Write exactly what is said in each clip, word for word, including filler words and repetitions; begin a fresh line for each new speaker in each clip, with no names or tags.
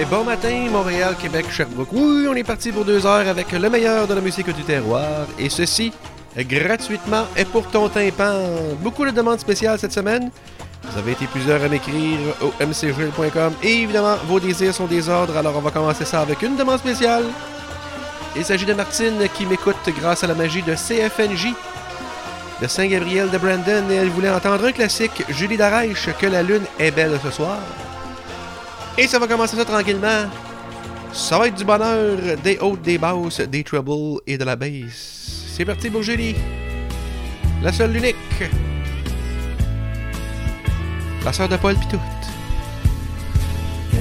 Et bon matin, Montréal, Québec, Sherbrooke. Oui, on est parti pour deux heures avec le meilleur de la musique du terroir. Et ceci, gratuitement et pour ton tympan. Beaucoup de demandes spéciales cette semaine. Vous avez été plusieurs à m'écrire au m c g point com. Et évidemment, vos désirs sont des ordres. Alors on va commencer ça avec une demande spéciale. Il s'agit de Martine qui m'écoute grâce à la magie de C F N J de Saint-Gabriel de Brandon. Et elle voulait entendre un classique, Julie Darèche, Que la lune est belle ce soir. Et ça va commencer ça tranquillement. Ça va être du bonheur, des hautes, des basses, des trebles et de la bass. C'est parti pour Julie. La seule, l'unique. La sœur de Paul Pitoute.
Que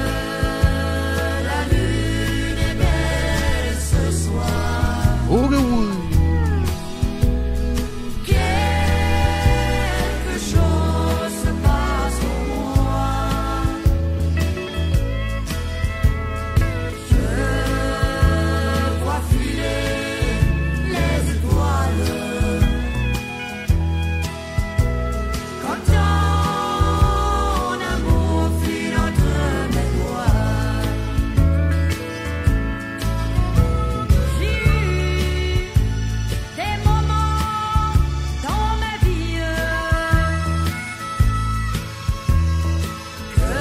la lune est belle ce soir.
Oh oui.
Quelque chose se passe pour moi. Je vois filer les étoiles. Comme ton amour file entre mes doigts. J'ai eu des moments dans ma vie que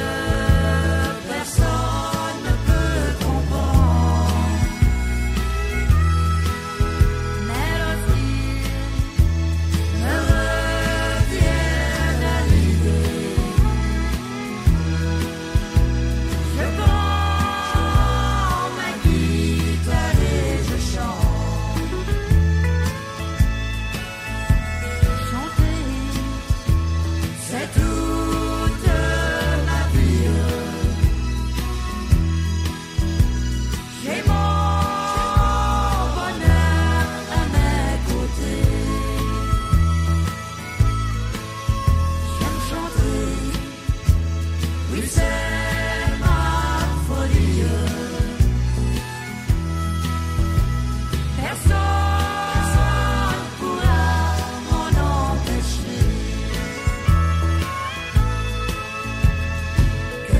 personne ne peut comprendre. Mais lorsqu'ils me reviennent à l'idée, je prends ma guitare et je chante. Chanter, c'est toute ma vie. J'ai mon bonheur à mes côtés. J'aime chanter, oui c'est ma folie. Personne pourra m'en empêcher. Que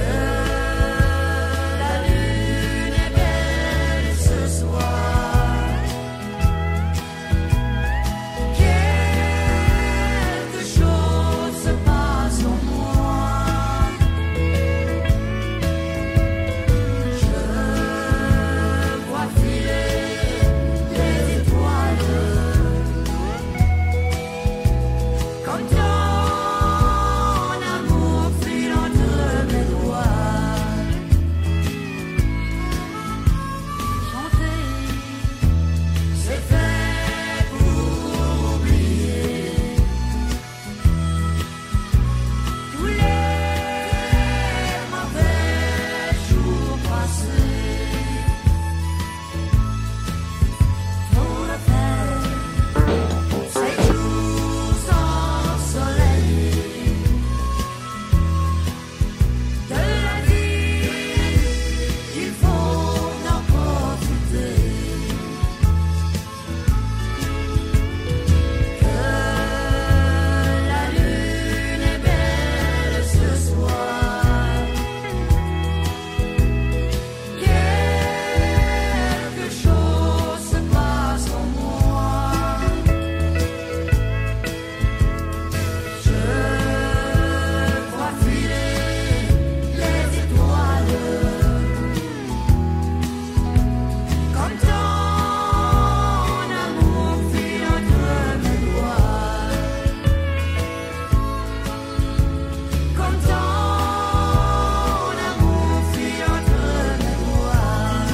la lune est belle ce soir. Quelque chose se passe en moi. Je vois filer les étoiles. Comme ton amour file entre mes doigts. Chanter, c'est fait pour oublier tous les mauvais jours passés. Faut le faire, ces jours sans soleil de la vie, il faut en profiter. Que la lune est belle ce soir. Quelque chose se passe en moi. Je vois filer les étoiles. Comme ton amour file entre mes doigts. Comme ton amour file entre mes doigts.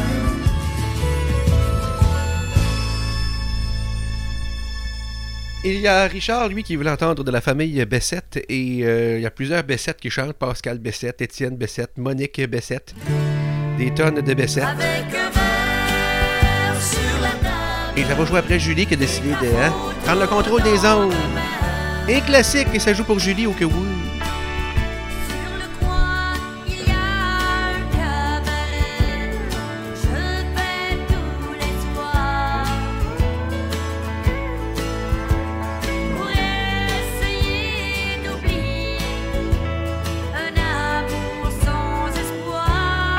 Il y a Richard, lui, qui voulait entendre de la famille Bessette. Et euh, il y a plusieurs Bessette qui chantent. Pascal Bessette, Étienne Bessette, Monique Bessette. Des tonnes de Bessette.
Avec un verre sur la table.
Et ça va jouer après Julie qui a décidé de hein, prendre le contrôle des ondes. Un classique et ça joue pour Julie au que oui.
Sur le coin, il y a un cabaret. Je vais tous les soirs pour essayer d'oublier un amour sans espoir.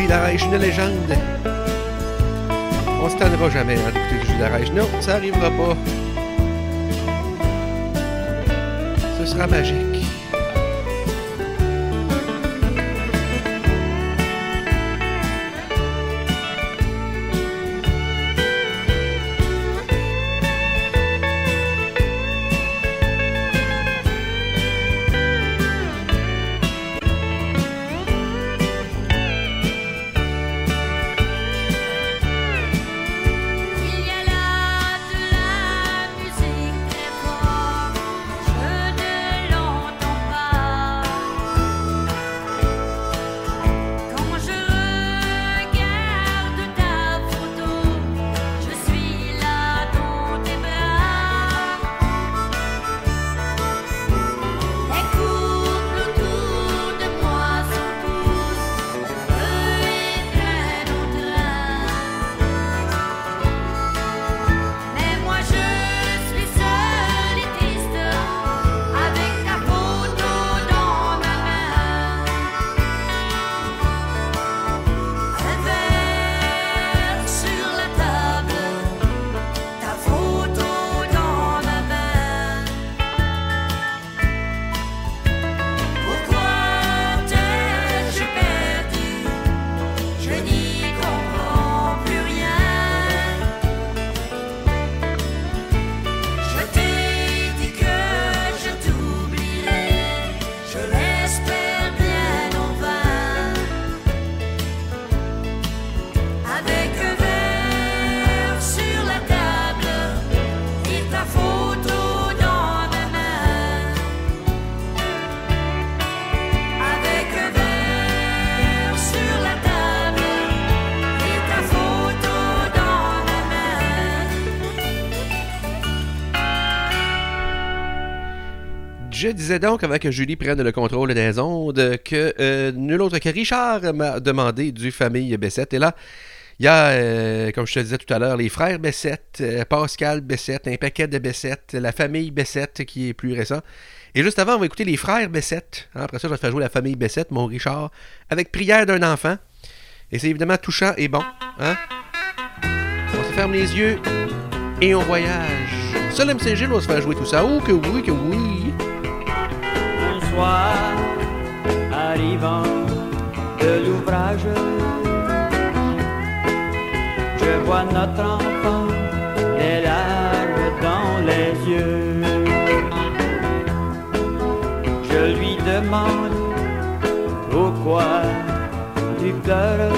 Darèche, une légende. On se tannera jamais hein, d'écouter du Jules Darèche. Non, ça arrivera pas. Ce sera magique. Je disais donc, avant que Julie prenne le contrôle des ondes, que euh, nul autre que Richard m'a demandé du famille Bessette. Et là, il y a, euh, comme je te disais tout à l'heure, les frères Bessette, euh, Pascal Bessette, un paquet de Bessette, la famille Bessette qui est plus récent. Et juste avant, on va écouter les frères Bessette. Hein, après ça, je vais te faire jouer la famille Bessette, mon Richard, avec Prière d'un enfant. Et c'est évidemment touchant et bon. Hein? On se ferme les yeux et on voyage. Seul M C Gilles va se faire jouer tout ça. Oh que oui, que oui!
Un soir, arrivant de l'ouvrage, je vois notre enfant, des larmes dans les yeux. Je lui demande pourquoi tu pleures.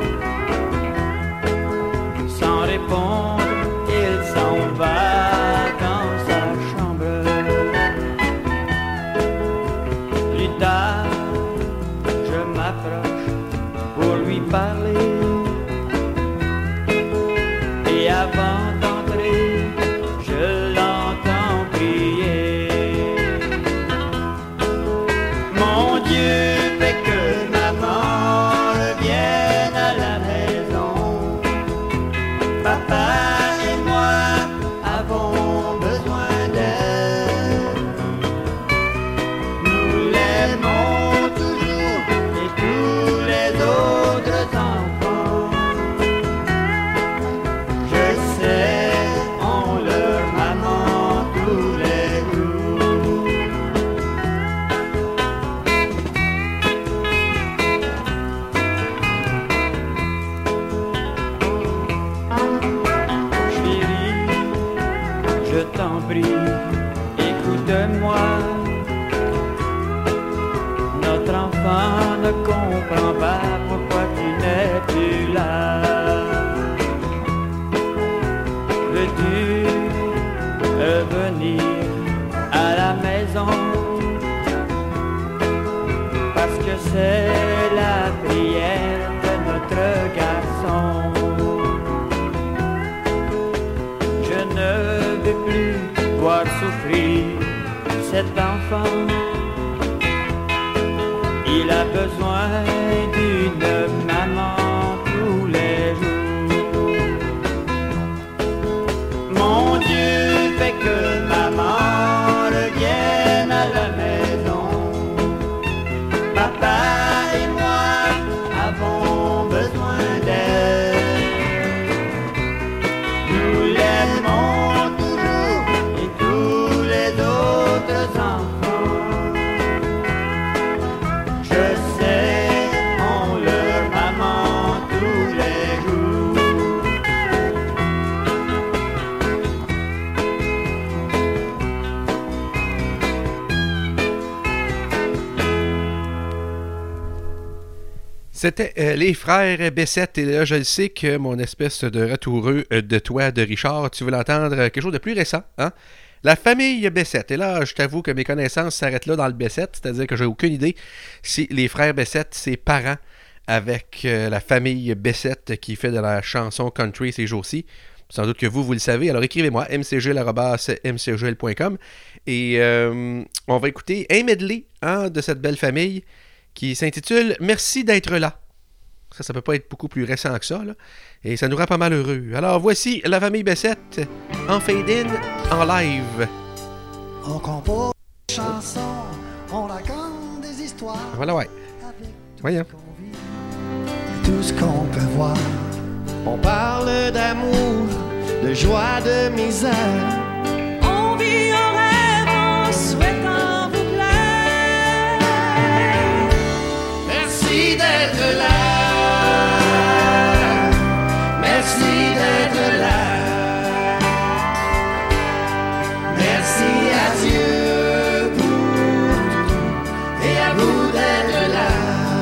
Sans répondre, il s'en va dans sa chambre. Plus tard, je m'approche pour lui parler. Et avant d'entrer, je l'entends prier. Mon Dieu, fais que maman revienne à la maison. Papa et moi avons besoin d'elle. Nous l'aimons toujours et tous les autres enfants. Je sais, on leur maman tous les jours. Chérie, je t'en prie, écoute-moi. Notre enfant ne comprend pas pourquoi tu n'es plus là. Veux-tu revenir à la maison? Parce que c'est la prière de notre garçon. Je ne veux plus voir souffrir cet enfant. Il a besoin d'une maman tous les jours. Mon Dieu, fais que maman revienne à la maison. Papa et moi avons besoin
C'était euh, les frères Bessette, et là je le sais que mon espèce de retoureux euh, de toi de Richard, tu veux l'entendre euh, quelque chose de plus récent, hein? La famille Bessette. Et là, je t'avoue que mes connaissances s'arrêtent là dans le Bessette, c'est-à-dire que j'ai aucune idée si les frères Bessette, c'est parents avec euh, la famille Bessette qui fait de la chanson country ces jours-ci. Sans doute que vous, vous le savez. Alors écrivez-moi, m c g l arobase m c g l point com, et euh, on va écouter un medley hein, de cette belle famille qui s'intitule « Merci d'être là ». Ça, ça peut pas être beaucoup plus récent que ça, là. Et ça nous rend pas mal heureux. Alors voici la famille Bessette en fade-in, en live.
On compose des chansons, on raconte des histoires.
Voilà, ouais. Voyons.
Tout ce qu'on peut voir.
On parle d'amour, de joie, de misère.
On vit un rêve en souhaitant vous plaire.
Merci d'être là. Merci d'être là. Merci à Dieu pour tout et à vous d'être là.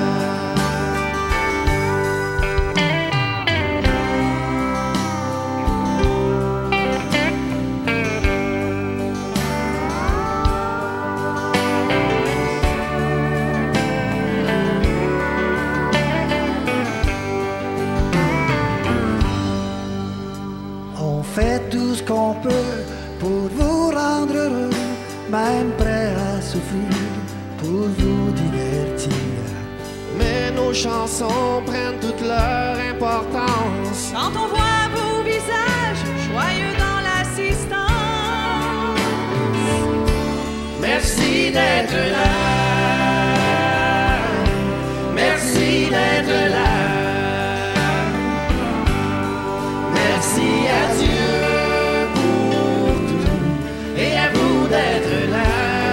On fait tout ce qu'on peut pour vous rendre heureux, même prêt à souffrir pour vous divertir.
Mais nos chansons prennent toute leur importance.
Quand on voit vos visages joyeux dans l'assistance.
Merci d'être là. Merci d'être là. Merci à Dieu pour tout et à vous d'être là.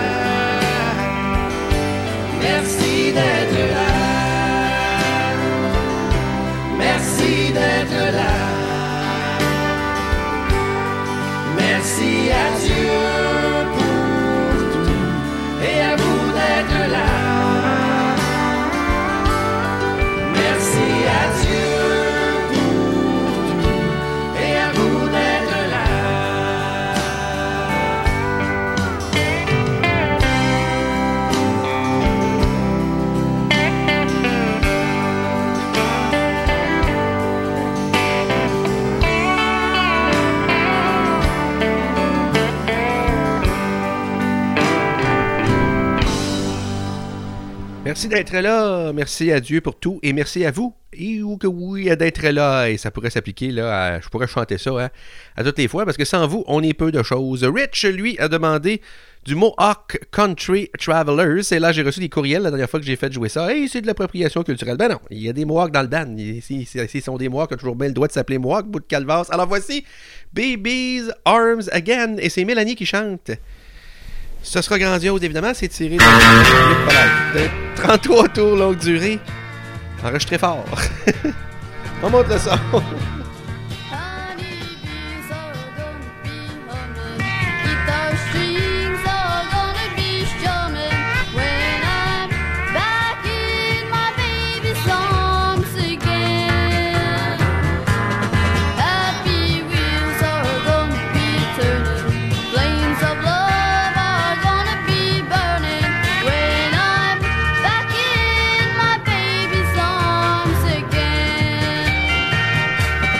Merci d'être là. Merci d'être là. Merci à Dieu pour tout et à vous d'être là. Merci à Dieu pour tout et à vous d'être là.
Merci d'être là, merci à Dieu pour tout, et merci à vous, et ou que oui, d'être là, et ça pourrait s'appliquer, là, à- je pourrais chanter ça hein, à toutes les fois, parce que sans vous, on est peu de choses. Rich, lui, a demandé du Mohawk Country Travelers, et là, j'ai reçu des courriels la dernière fois que j'ai fait jouer ça, hey, c'est de l'appropriation culturelle. Ben non, il y a des Mohawks dans le band, s'ils si, si sont des Mohawks, ils ont toujours bien le droit de s'appeler Mohawk, bout de calvasse. Alors voici Baby's Arms Again, et c'est Mélanie qui chante. Ce sera grandiose, évidemment, c'est tiré de, de trente-trois tours longue durée, enregistré fort. On montre le son.
Honeybees are gonna be humming, guitar strings are gonna be strumming when I'm back in my baby's arms again. Happy wheels are gonna be turning, flames of love are gonna be burning when I'm back in my baby's arms again.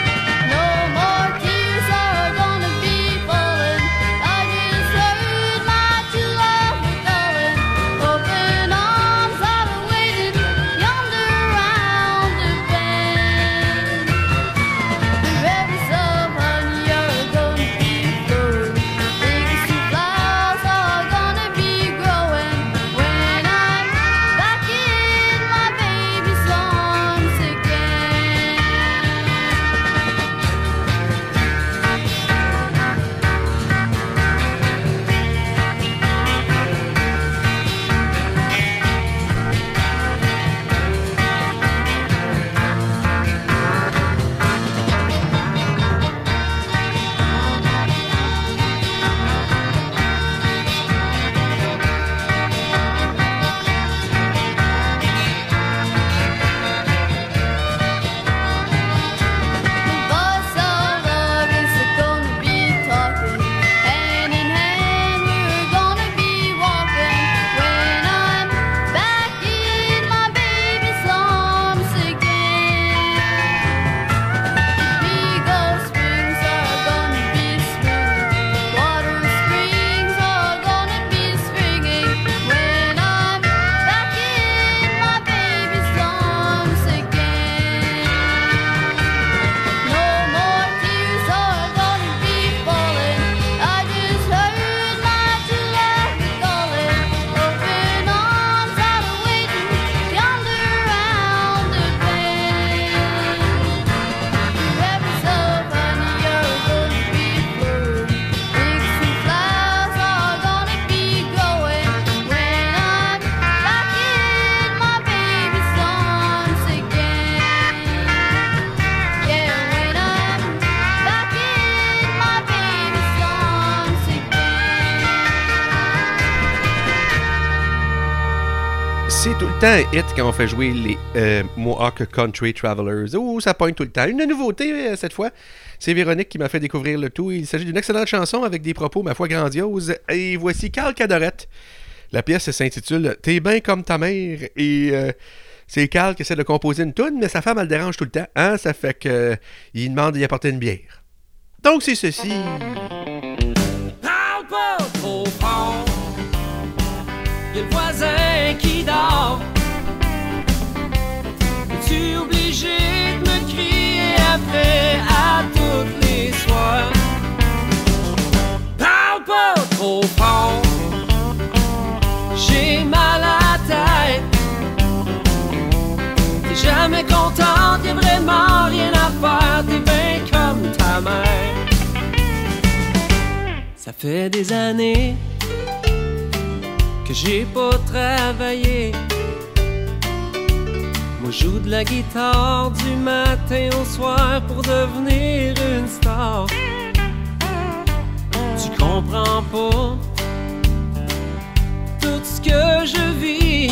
le temps un hit quand on fait jouer les euh, Mohawk Country Travelers. Oh, ça pointe tout le temps. Une nouveauté euh, cette fois. C'est Véronique qui m'a fait découvrir le tout. Il s'agit d'une excellente chanson avec des propos, ma foi, grandioses. Et voici Carl Cadorette. La pièce s'intitule « T'es bien comme ta mère » et euh, c'est Carl qui essaie de composer une toune, mais sa femme, elle le dérange tout le temps. Hein? Ça fait qu'il euh, demande d'y apporter une bière. Donc, c'est ceci.
Parle pas trop fort. Y'a le voisin qui dort. Es-tu obligé de me crier après à toutes les soirs? Parle pas trop fort. J'ai mal à la tête. T'es jamais contente, y'a vraiment rien à faire. T'es bien comme ta mère. Ça fait des années que j'ai pas travaillé. Moi je joue de la guitare du matin au soir pour devenir une star. Tu comprends pas tout ce que je vis.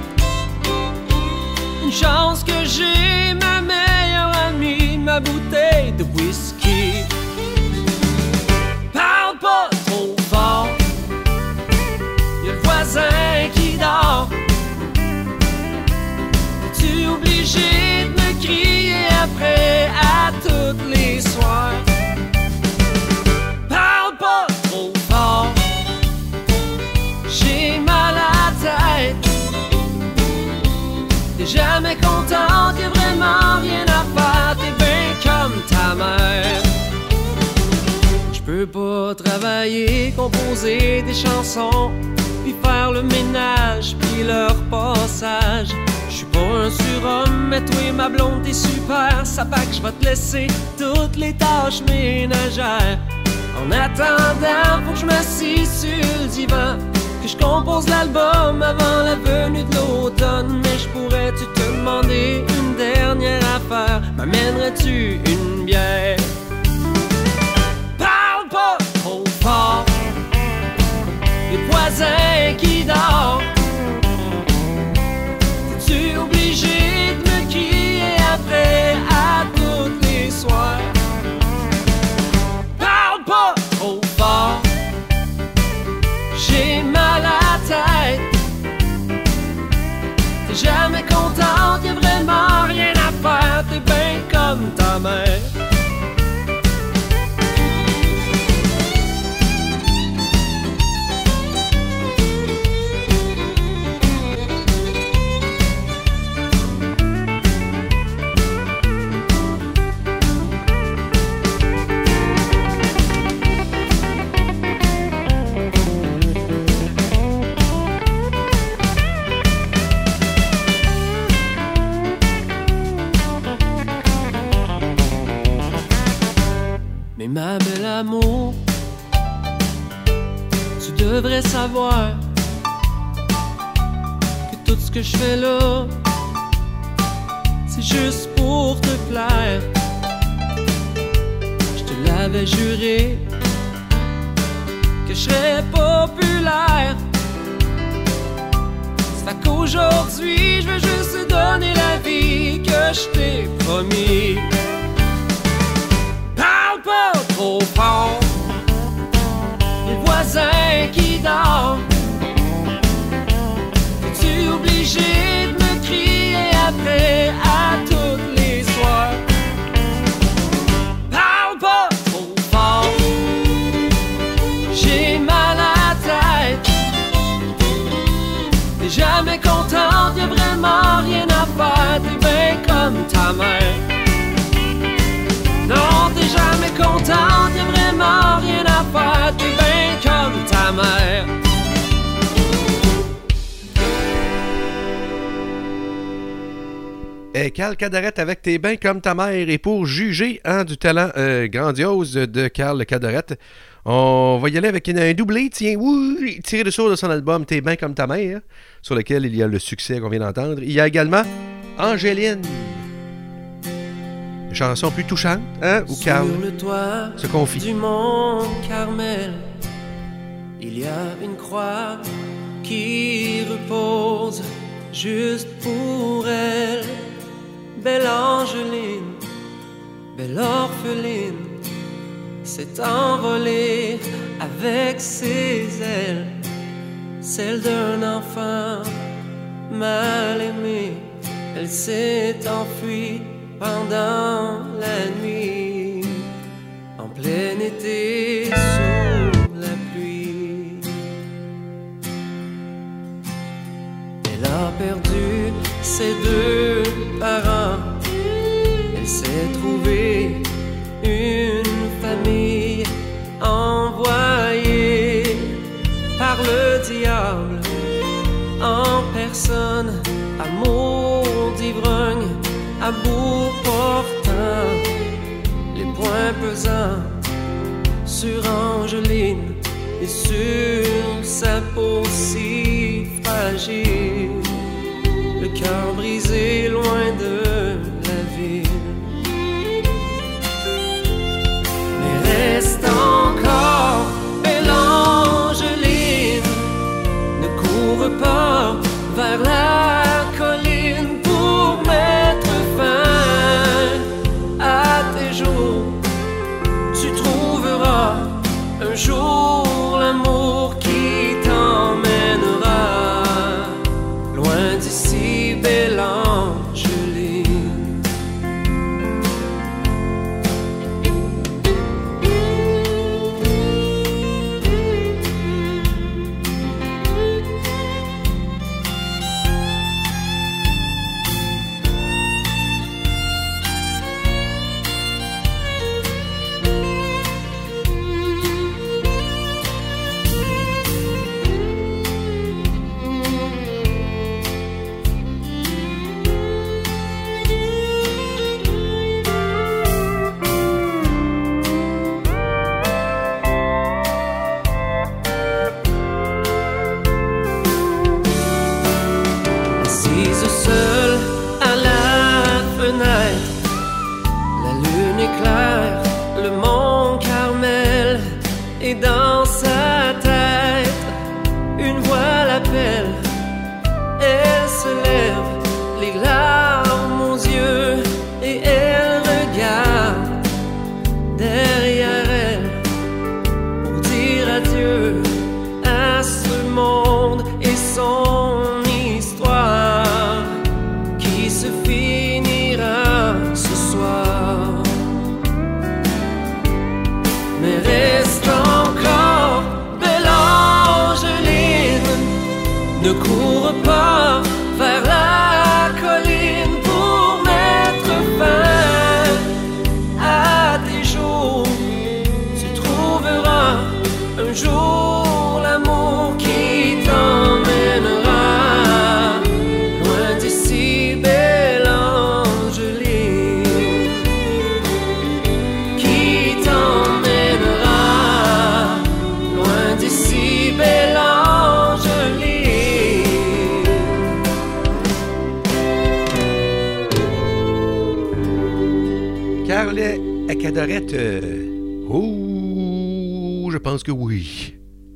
Une chance que j'ai ma meilleure amie, ma bouteille de whisky. Parle pas trop fort. Y'a le voisin qui dort. Es-tu obligé de me crier après à toutes les soirs? Parle pas trop fort. J'ai mal à la tête. T'es jamais contente, y'a vraiment rien à faire. T'es bien comme ta mère. Je peux pas travailler, composer des chansons, puis faire le ménage, puis le repassage. Je suis pas un surhomme, mais toi et ma blonde t'es super. Ça fait que je vais te laisser toutes les tâches ménagères. En attendant, faut que je m'assise sur le divan, que je compose l'album avant la venue de l'automne. Mais je pourrais-tu te demander une dernière affaire? M'amènerais-tu une bière? Parle pas trop fort. Les voisins qui dorment. T'es-tu obligé de me crier après à toutes les soirs? Parle pas trop fort. J'ai mal à la tête. T'es jamais contente, y'a vraiment rien à faire. T'es bien comme ta mère. Mais ma belle amour, tu devrais savoir que tout ce que je fais là, c'est juste pour te plaire. Je te l'avais juré que je serais populaire. Ça fait qu'aujourd'hui, je veux juste te donner la vie que je t'ai promis. Parle pas trop fort. Les voisins qui dorment. Es-tu obligé de me crier après à toutes les soirs? Parle pas trop fort. J'ai mal à la tête. T'es jamais contente, y'a vraiment rien à faire. T'es bien comme ta mère. Non, t'es jamais contente, y'a vraiment rien à faire. T'es bien comme ta mère.
Et Carl Cadorette avec T'es bien comme ta mère. Et pour juger hein, du talent euh, grandiose de Carl Cadorette, on va y aller avec une, un doublé, tiens, oui, tiré de source de son album T'es bien comme ta mère, sur lequel il y a le succès qu'on vient d'entendre. Il y a également Angéline. Une chanson plus touchante, hein, où Carl se confie.
Du mont Carmel, il y a une croix qui repose juste pour elle. Belle Angeline, belle orpheline, s'est envolée avec ses ailes, celle d'un enfant mal aimé. Elle s'est enfuie pendant la nuit, en plein été sous la pluie. Elle a perdu ses deux parents, elle s'est trouvée une famille envoyée par le diable en personne, amour d'ivrogne à bout portant, les poings pesants sur Angeline et sur sa peau si fragile, le cœur brisé loin de la ville. Mais reste encore, belle Angeline, ne cours pas vers la colline pour mettre fin à tes jours. Tu trouveras un jour l'amour qui t'emmènera loin d'ici, belle Angeline. Assise seule à la fenêtre, la lune éclaire le mont Carmel, et dans sa tête une voix l'appelle. Elle se lève, les larmes aux yeux, et elle regarde derrière elle pour dire adieu à ce monde et son histoire qui se finira ce soir. Mais reste encore, belle Angeline, ne cours pas vers la colline pour mettre fin à tes jours. Tu trouveras un jour l'amour qui t'emmènera loin d'ici, belle Angeline, qui t'emmènera loin d'ici, belle Angeline.
Carlet à Cadorette. euh, Oh, je pense que oui.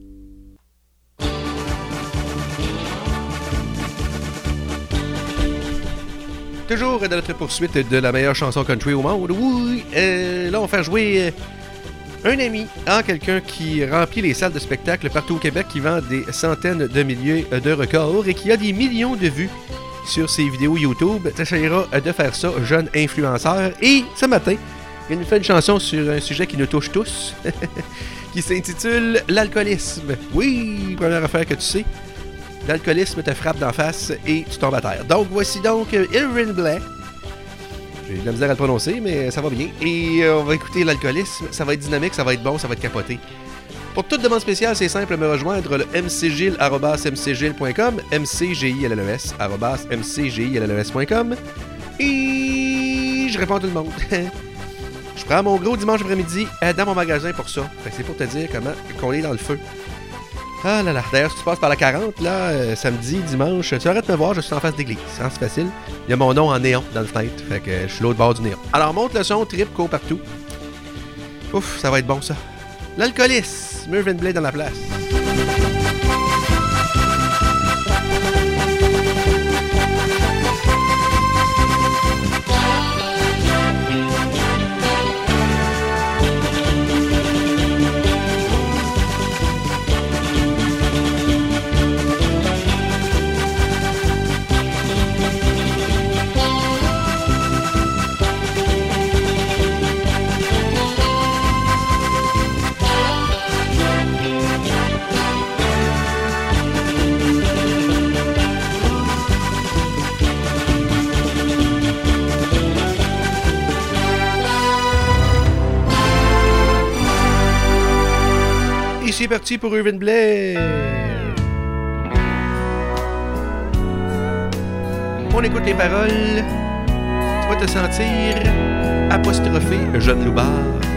Toujours dans notre poursuite de la meilleure chanson country au monde. Oui, euh, là on va faire jouer euh, un ami en quelqu'un qui remplit les salles de spectacle partout au Québec, qui vend des centaines de milliers de records et qui a des millions de vues sur ses vidéos YouTube. T'essayeras de faire ça, jeune influenceur. Et ce matin, il nous fait une chanson sur un sujet qui nous touche tous, qui s'intitule l'alcoolisme. Oui, première affaire que tu sais. L'alcoolisme te frappe d'en face et tu tombes à terre. Donc, voici donc Irvin Blais. J'ai de la misère à le prononcer, mais ça va bien. Et euh, on va écouter l'alcoolisme. Ça va être dynamique, ça va être bon, ça va être capoté. Pour toute demande spéciale, c'est simple, me rejoindre le mcgilles arobase mcgilles point com, mcgilles arobase mcgilles point com. Et je réponds à tout le monde. Je prends mon gros dimanche après-midi dans mon magasin pour ça. Fait que c'est pour te dire comment qu'on est dans le feu. Ah là là. D'ailleurs, si tu passes par la quarante, là, euh, samedi, dimanche, tu arrêtes de me voir, je suis en face d'église. Hein, c'est facile. Il y a mon nom en néon dans le fenêtre. Fait que je suis l'autre bord du néon. Alors, monte le son, trip, cours partout. Ouf, ça va être bon, ça. L'alcoolisme. Irvin Blais dans la place. c'est parti pour Irvin Blair. On écoute les paroles. Tu vas te sentir apostrophé, jeune loupard.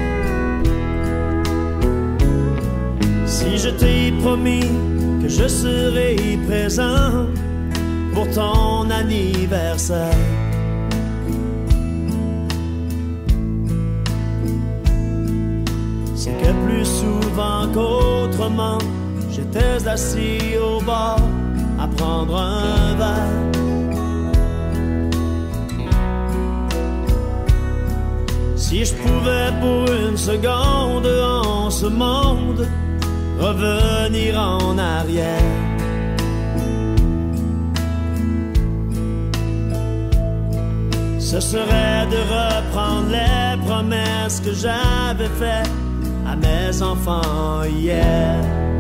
Si je t'ai promis que je serai présent pour ton anniversaire, c'est que plus souvent qu'autrement, j'étais assis au bar à prendre un verre. Si je pouvais pour une seconde en ce monde revenir en arrière, ce serait de reprendre les promesses que j'avais faites à mes enfants hier.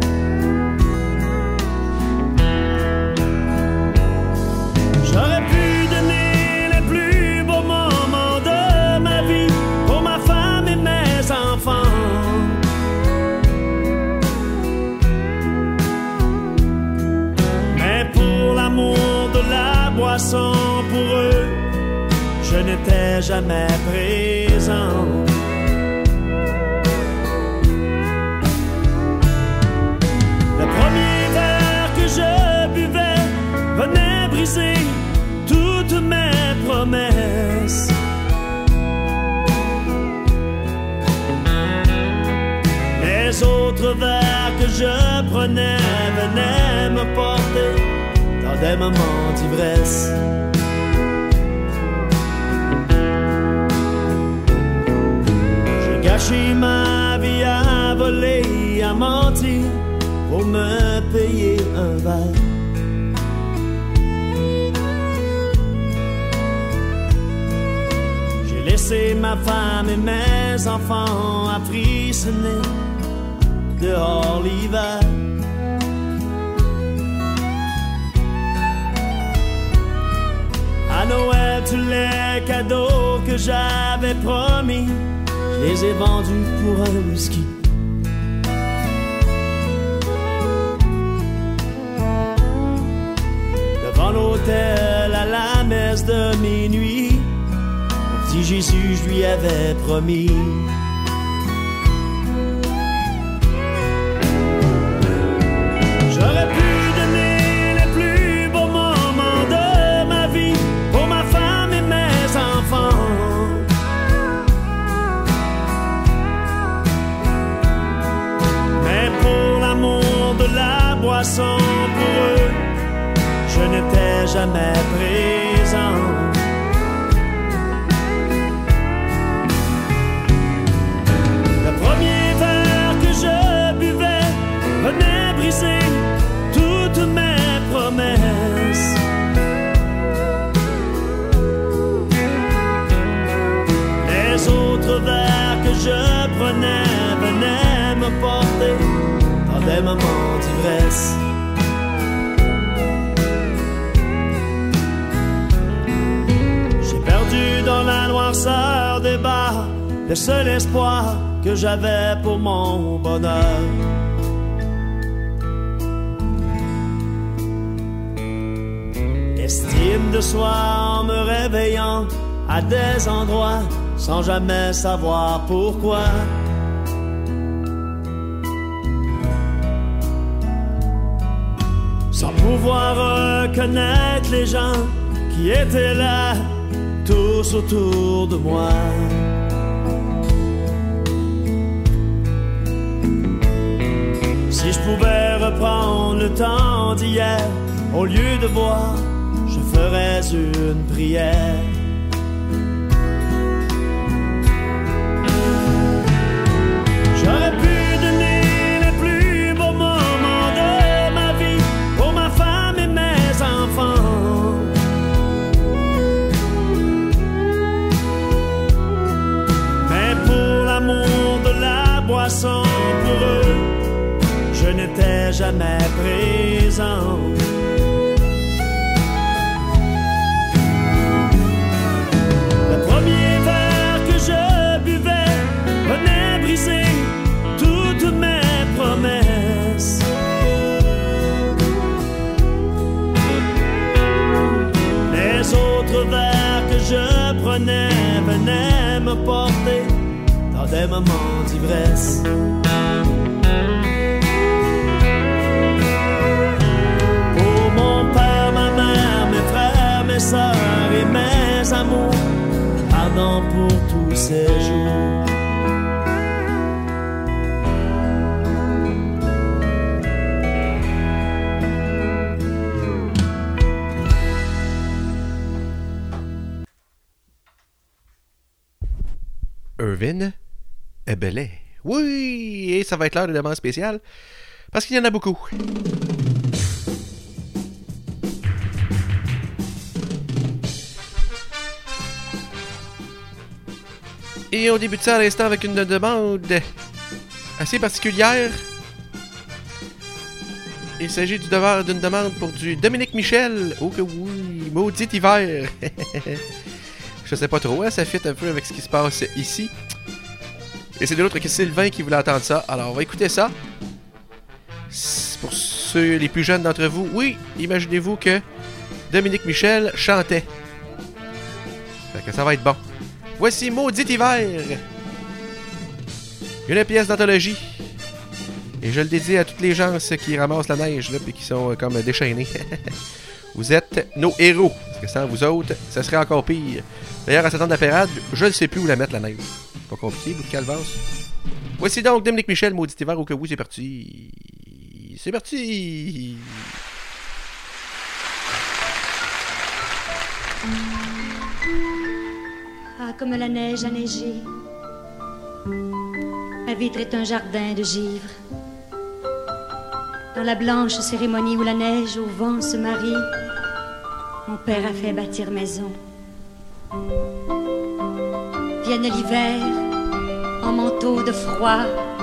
J'aurais pu donner les plus beaux moments de ma vie pour ma femme et mes enfants. Mais pour l'amour de la boisson pour eux, je n'étais jamais présent. Le premier verre que je buvais venait briser toutes mes promesses. Les autres verres que je prenais venaient me porter dans des moments d'ivresse. J'ai gâché ma vie à voler, à mentir pour me payer un verre. J'ai laissé ma femme et mes enfants à frissonner dehors l'hiver. À Noël, tous les cadeaux que j'avais promis, je les ai vendus pour un whisky. Devant l'autel, à la messe de minuit, mon petit Jésus, je lui avais promis. J'aurais pu donner les plus beaux moments de ma vie pour ma femme et mes enfants. Mais pour l'amour de la boisson pour eux, je n'étais jamais présent. Le premier verre que je buvais venait briser toutes mes promesses. Les autres verres que je prenais venaient me porter dans des moments d'ivresse. J'ai perdu dans la noirceur des bars le seul espoir que j'avais pour mon bonheur. Estime de soi en me réveillant à des endroits sans jamais savoir pourquoi. Sans pouvoir reconnaître les gens qui étaient là, tous autour de moi. Si je pouvais reprendre le temps d'hier, au lieu de boire, je ferais une prière. J'aurais pu donner les plus beaux moments de ma vie pour ma femme et mes enfants. Mais pour l'amour de la boisson pour eux, je n'étais jamais présent. Le premier verre que je buvais venait briser toutes mes promesses. autre verre que je prenais venait me porter dans des moments d'ivresse. Pour mon père, ma mère, mes frères, mes sœurs et mes amours, pardon pour tous ces jours.
Irvin Abelet. Oui, et ça va être l'heure de demande spéciale, parce qu'il y en a beaucoup. Et on débute ça à l'instant avec une demande assez particulière. Il s'agit du devoir d'une demande pour du Dominique Michel. Oh que oui, maudit hiver. Je sais pas trop, hein, ça fit un peu avec ce qui se passe ici. Et c'est de l'autre que Sylvain qui voulait entendre ça. Alors on va écouter ça. C'est pour ceux les plus jeunes d'entre vous, oui, imaginez-vous que Dominique Michel chantait. Fait que ça va être bon. Voici Maudit hiver. Une pièce d'anthologie. Et je le dédie à toutes les gens qui ramassent la neige là, puis qui sont euh, comme déchaînés. Vous êtes nos héros. Parce que sans vous autres, ça serait encore pire. D'ailleurs, à ce temps de la parade, je ne sais plus où la mettre la neige. Pas compliqué, bout de calvasse. Voici donc Dominique Michel, Maudit hiver, au cas où c'est parti. C'est parti.
Ah, comme la neige a neigé. Ma vitre est un jardin de givre. Dans la blanche cérémonie où la neige au vent se marie, mon père a fait bâtir maison. Vienne l'hiver, en manteau de froid.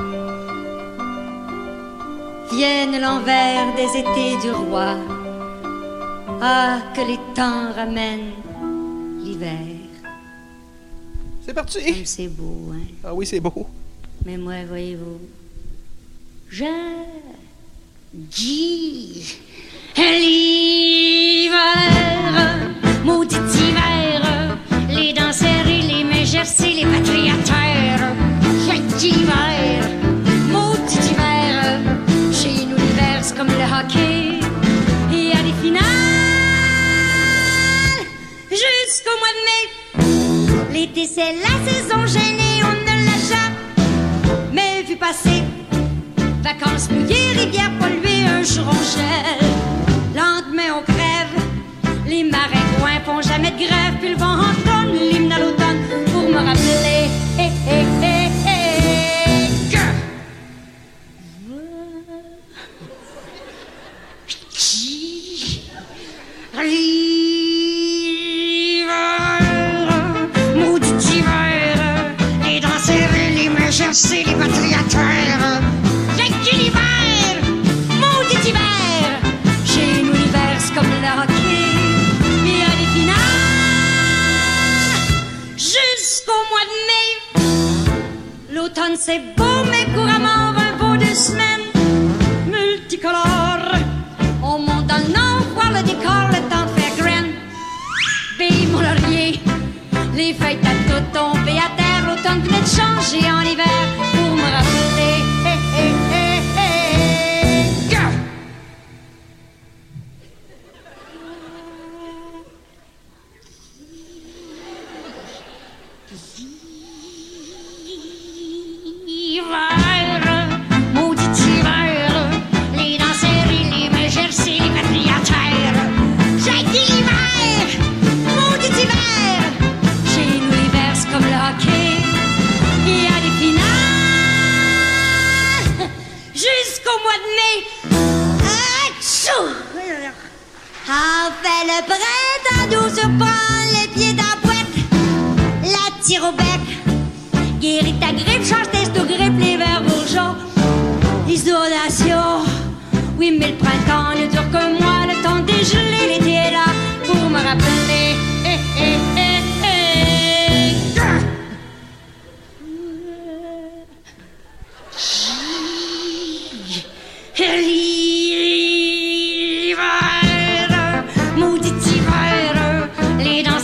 Vienne l'envers des étés du roi. Ah, que les temps ramènent l'hiver.
C'est parti.
Comme c'est beau, hein?
Ah oui, c'est beau.
Mais moi, voyez-vous, je dis l'hiver, maudit hiver, les dents serrées, les mains gercées, les patries à terre. J'ai dit hiver, maudit hiver, chez nous l'hiver c'est comme le hockey, il y a des finales jusqu'au mois de mai. L'été c'est la saison gênée, on ne l'a jamais vu passer. Vacances mouillées, rivières polluées, un jour on gèle, lendemain on crève. Les maringouins font jamais de grève, puis le vent entonne l'hymne à l'automne pour me rappeler eh, eh, eh, eh, que l'hiver, maudit hiver, les dents serrées, les mains gercées, les batteries à terre. J'ai dit l'hiver, maudit hiver, chez nous l'hiver c'est comme le hockey, il y a des finales jusqu'au mois de mai. L'automne c'est beau mais couramment un beau deux semaines multicolore. On monte dans le nord, voir le décor, le temps de faire graine. Vive mon laurier, les feuilles à tout tomber à terre. L'automne venait de changer en hiver pour me rappeler eh, eh, eh, eh, que hiver, maudit hiver, les dents serrées, les mains gercées, les batteries à terre. J'ai dit l'hiver, maudit hiver, chez nous l'hiver c'est comme le hockey, il y a des finales jusqu'au mois de mai. Atchou! Enfin le printemps doux surprend les pieds d'un boîte, la tire au bec. Guéris ta grippe, change tes grippe, les verts bourgeons, isolation. Oui, mais le printemps ne dure que moi, le temps dégelé, l'été est là pour me rappeler. Eh, eh, eh, eh, que... l'hiver, maudit hiver, les dents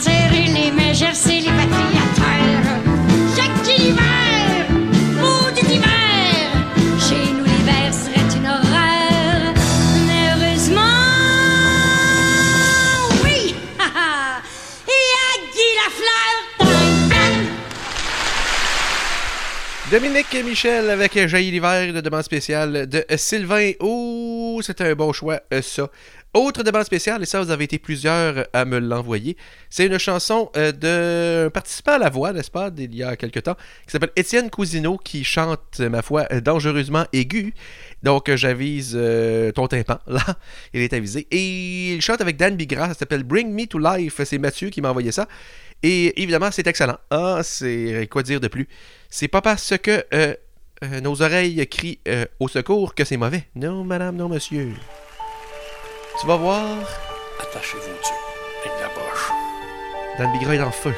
Dominique et Michel avec Jaillit l'hiver, de demande spéciale de Sylvain. Oh, c'était un bon choix, euh, ça. Autre demande spéciale, et ça, vous avez été plusieurs à me l'envoyer. C'est une chanson euh, d'un participant à La Voix, n'est-ce pas, d'il y a quelque temps, qui s'appelle Étienne Cousineau, qui chante, ma foi, dangereusement aigu. Donc, euh, j'avise euh, ton tympan, là, il est avisé. Et il chante avec Dan Bigra, ça s'appelle Bring Me to Life. C'est Mathieu qui m'a envoyé ça. Et évidemment, c'est excellent. Ah, c'est quoi dire de plus? C'est pas parce que euh, euh, nos oreilles crient euh, au secours que c'est mauvais. Non, madame, non, monsieur. Tu vas voir.
Attachez-vous dessus. Avec la poche.
Dan Bigra est en feu.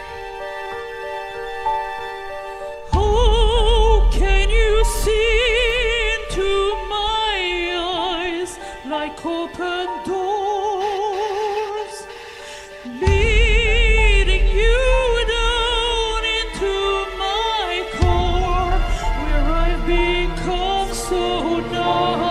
Oh, can you see into my eyes like open doors, leading you down into my core, where I've become so numb.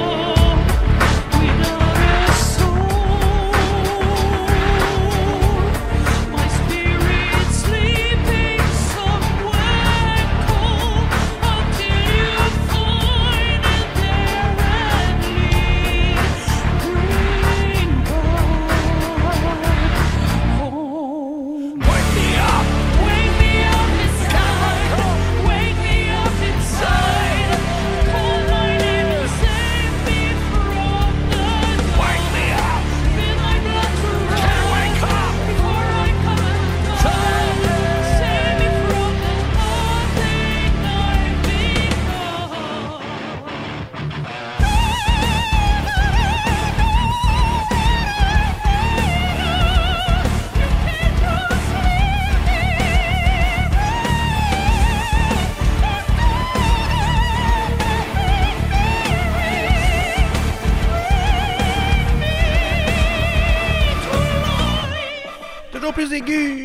Plus aigu.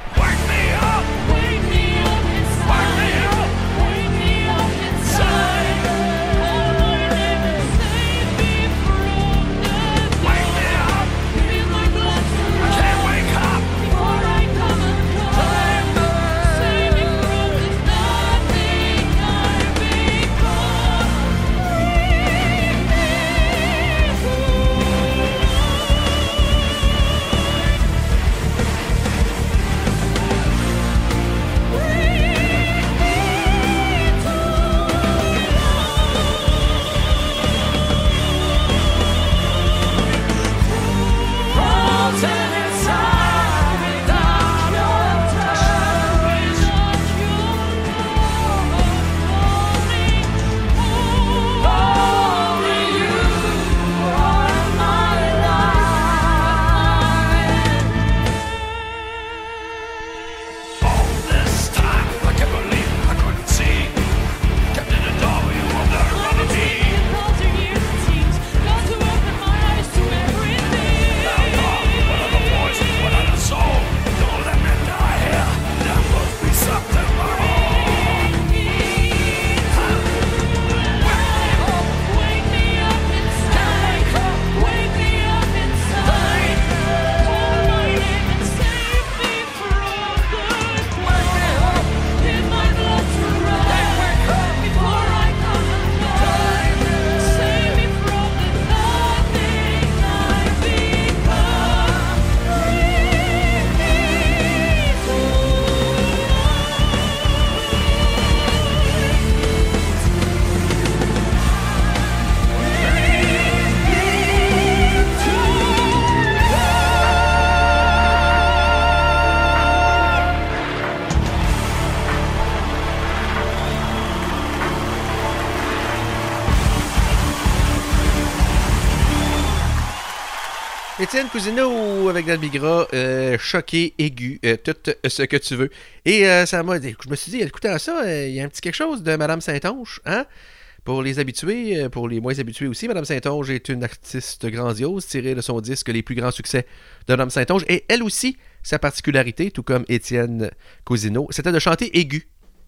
Étienne Cousineau avec Dan Bigra, euh, choqué, aigu, euh, tout ce que tu veux. Et euh, ça m'a dit, je me suis dit, écoutez ça, il euh, y a un petit quelque chose de Madame Saint-Onge, hein? Pour les habitués, pour les moins habitués aussi, Madame Saint-Onge est une artiste grandiose, tirée de son disque Les plus grands succès de Madame Saint-Onge. Et elle aussi, sa particularité, tout comme Étienne Cousineau, c'était de chanter aigu.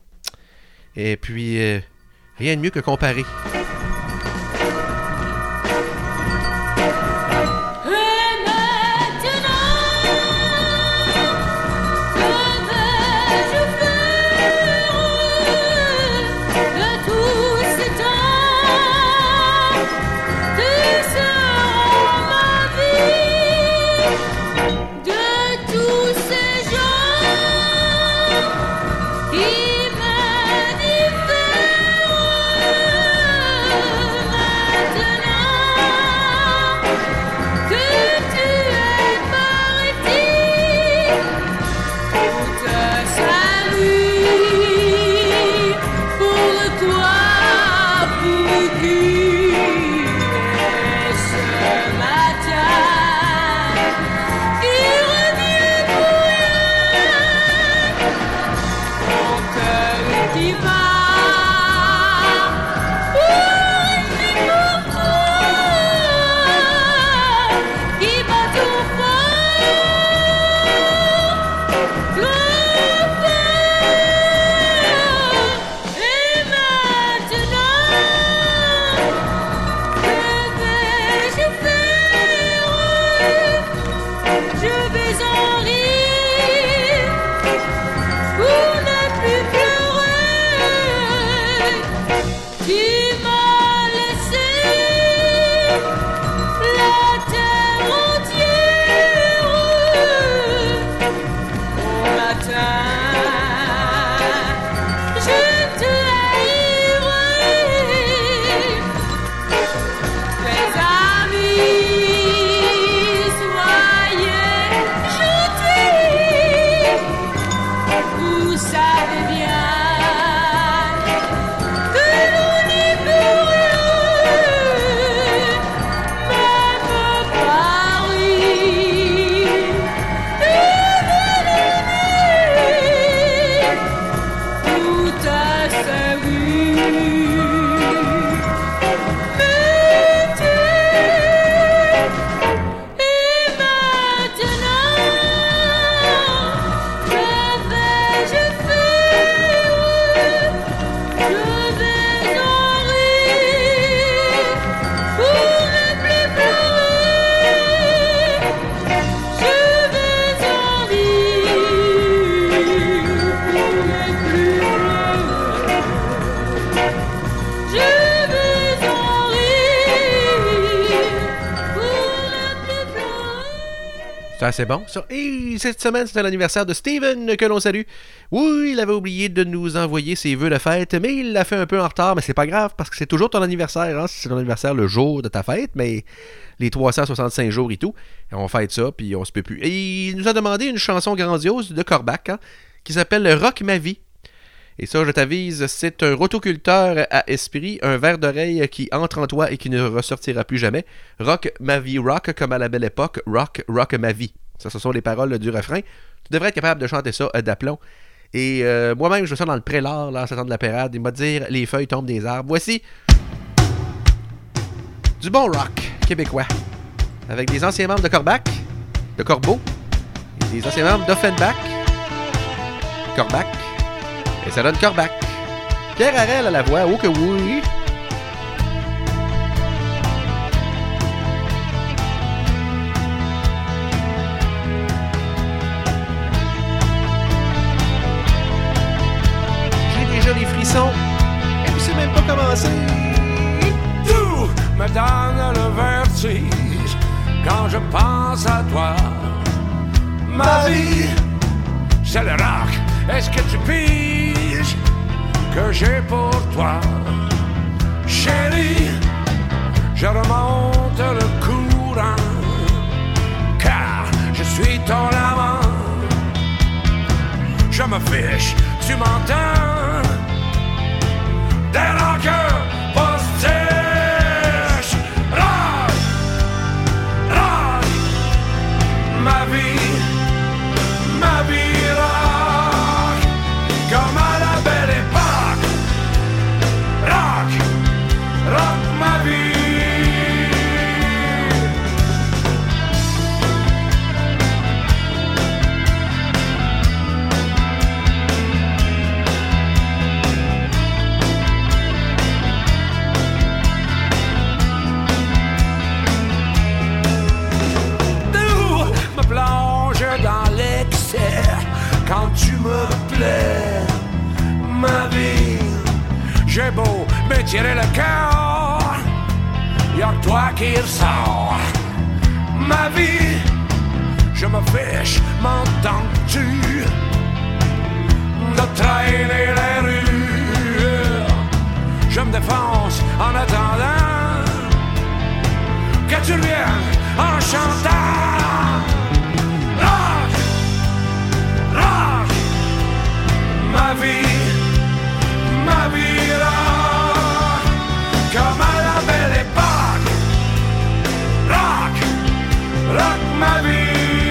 Et puis, euh, rien de mieux que comparer.
Que vais-je faire?
C'est assez bon, ça. Et cette semaine, c'était l'anniversaire de Steven, que l'on salue. Oui, il avait oublié de nous envoyer ses vœux de fête, mais il l'a fait un peu en retard, mais c'est pas grave, parce que c'est toujours ton anniversaire, hein. C'est ton anniversaire le jour de ta fête, mais les trois cent soixante-cinq jours et tout, et on fête ça, puis on se peut plus. Et il nous a demandé une chanson grandiose de Corbac, hein, qui s'appelle « Rock ma vie ». Et ça, je t'avise, c'est un rotoculteur à esprit, un verre d'oreille qui entre en toi et qui ne ressortira plus jamais. Rock ma vie, rock comme à la belle époque, rock, rock ma vie. Ça, ce sont les paroles du refrain. Tu devrais être capable de chanter ça euh, d'aplomb. Et euh, moi-même, je me sens dans le prélard, là, en s'attendant de la parade. Il m'a dit les feuilles tombent des arbres. Voici du bon rock québécois. Avec des anciens membres de Corbac, de Corbeau, et des anciens membres d'Offenbach, Corbac. Et ça donne Corbac. Pierre Harel à la voix, oh que oui! J'ai déjà les frissons, et puis c'est même pas commencé.
Tout me donne le vertige quand je pense à toi. Ma vie, c'est le rock. Est-ce que tu piges que j'ai pour toi? Chérie, je remonte le courant, car je suis ton amant. Je me fiche, tu m'entends? Des rockers postiches. Rock, rock, ma vie, ma vie rock, comme à la belle époque. Rock, rock ma vie. Plonge dans l'excès quand tu me plais, ma vie. J'ai beau me tirer le cœur, y'a que toi qui ressort, ma vie. Je me fiche, m'entends-tu, de traîner les rues. Je me défonce en attendant que tu reviennes en chantant. Rock, rock, ma vie, ma vie rock, comme à la belle époque. Rock, rock ma vie.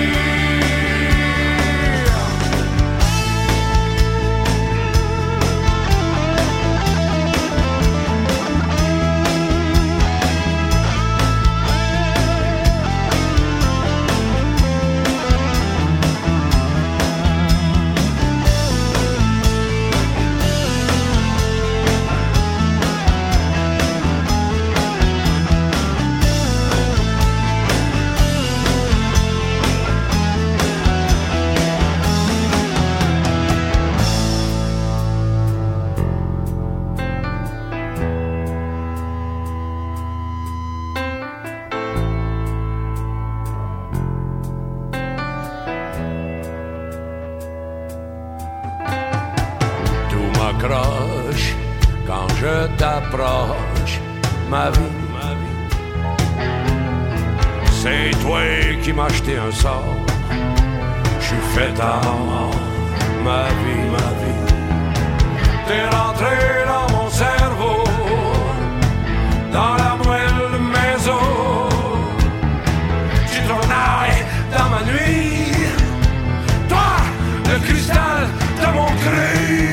Quand je t'approche, ma vie, ma vie. C'est toi qui m'as acheté un sort. Je suis fait à mort, ma vie, ma vie. T'es rentré dans mon cerveau, dans la moelle de mes os. Tu tournailles dans ma nuit, toi, le cristal de mon cri.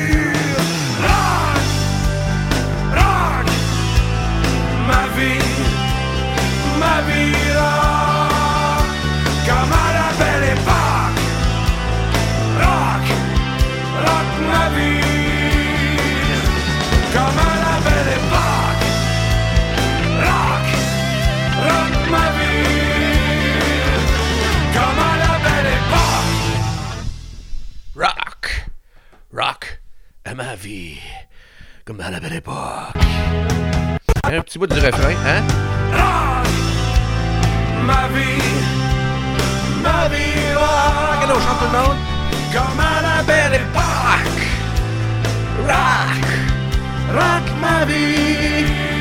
Ma vie, ma vie rock, comme à la belle époque. Rock, rock ma vie, comme à la belle époque. Rock, rock ma vie, comme à la belle époque. Rock, rock à ma vie, comme à la belle époque.
Un petit bout du refrain, hein?
Rock, ma vie, ma vie rock.
Allez, on chante tout le monde.
Comme à la belle époque. Rock, rock ma vie.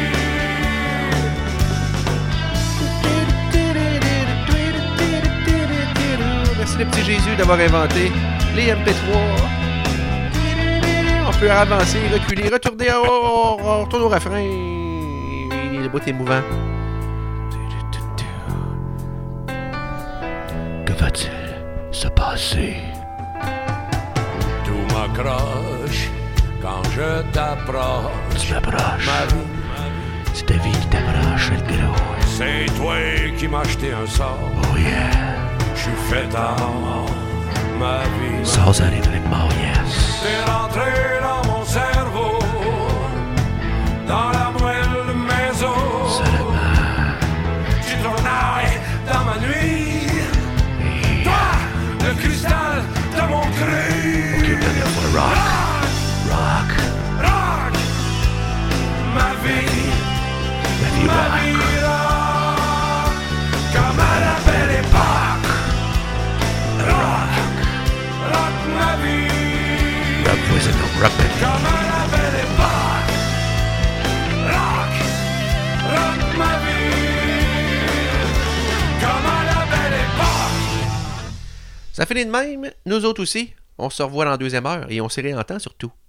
Merci le petit Jésus d'avoir inventé les M P trois. On peut avancer, reculer, retourner, oh, oh, on retourne au refrain. Le bout est émouvant. Que va-t-il se passer?
Tout m'accroche quand je t'approche.
Tu m'approches.
Ma vie,
c'est ta vie qui t'approche, le gros.
c'est toi qui m'as acheté un sort.
Oh yeah.
Je suis fait à mort, ma vie.
Sans aller dans les morts, yes.
T'es rentré dans mon cerveau, dans la moelle de mes os.
Seulement.
Tu tournailles dans ma nuit. Et... toi, le cristal de mon cri.
Ok, dernière fois, rock. Rock.
Rock. Ma vie.
La vie
Ma
rock.
vie rock. Comme à la belle époque. Rock. Rock ma vie.
Rock poison, rock baby.
Comme à la belle époque. Rock. Rock ma vie. Comme à la belle époque.
Ça finit de même, nous autres aussi. On se revoit dans la deuxième heure et on s'y réentend surtout.